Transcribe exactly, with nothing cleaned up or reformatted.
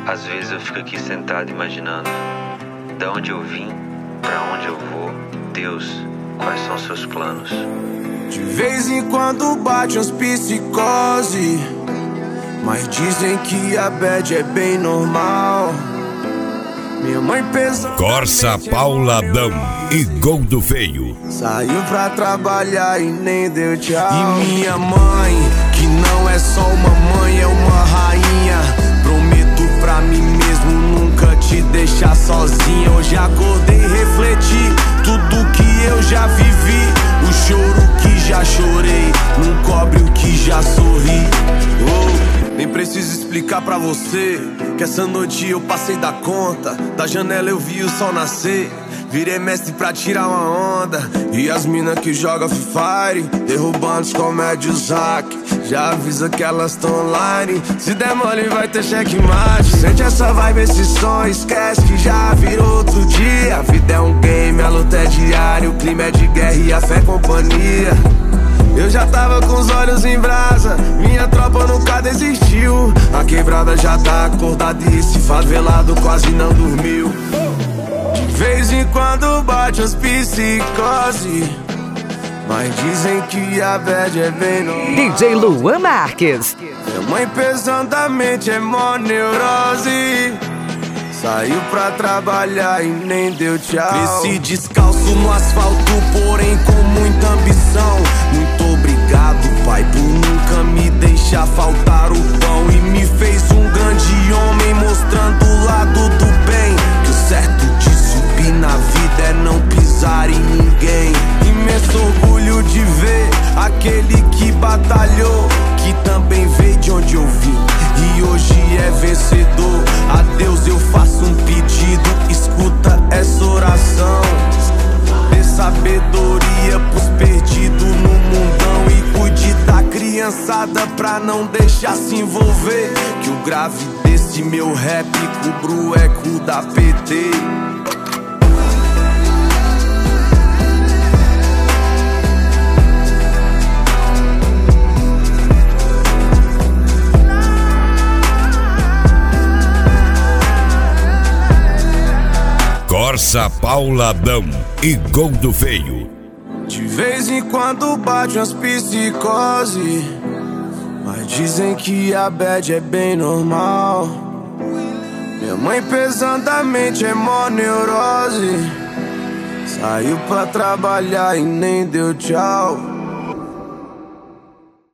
Às vezes eu fico aqui sentado imaginando de onde eu vim, pra onde eu vou. Deus, quais são seus planos? De vez em quando bate uns psicose, mas dizem que a bad é bem normal. Minha mãe pensa Corsa Pauladão e Gol do Feio. Saiu pra trabalhar e nem deu tchau. E minha mãe, que não é só uma mãe, é uma rainha. Prometo pra mim mesmo nunca te deixar sozinha. Hoje acordei e refleti tudo que eu já vivi. O choro que já chorei não cobre o que já sorri. Oh, nem preciso explicar pra você que essa noite eu passei da conta. Da janela eu vi o sol nascer, virei mestre pra tirar uma onda. E as mina que joga Free Fire, derrubando os comédios hack, já avisa que elas tão online. Se der mole vai ter checkmate. Sente essa vibe, esse som, esquece que já virou outro dia. A vida é um game, a luta é diária, o clima é de guerra e a fé é companhia. Eu já tava com os olhos em brasa, minha tropa nunca desistiu. A quebrada já tá acordada e esse favelado quase não dormiu. De vez em quando bate as psicose, mas dizem que a bad é bem normal. D J Luan Marques. Minha mãe pesadamente é mó neurose, saiu pra trabalhar e nem deu tchau. Cresci descalço no asfalto, porém com muita ambição. Muito obrigado, pai, por nunca me deixar faltar o pão. E me fez um grande homem, mostrando o lado do bem. Que o certo de subir na vida é não pisar em ninguém. Imenso orgulho de ver aquele que batalhou, que também veio de onde eu vim e hoje é vencedor. A Deus eu faço um pedido, escuta essa oração. Dê sabedoria pros perdidos no mundão e cuide da criançada pra não deixar se envolver. Que o grave desse meu rap cubra o eco da P T. Corsa Pauladão e Gol do Feio. De vez em quando bate umas psicose, mas dizem que a bad é bem normal. Minha mãe pesadamente é mó neurose, saiu pra trabalhar e nem deu tchau.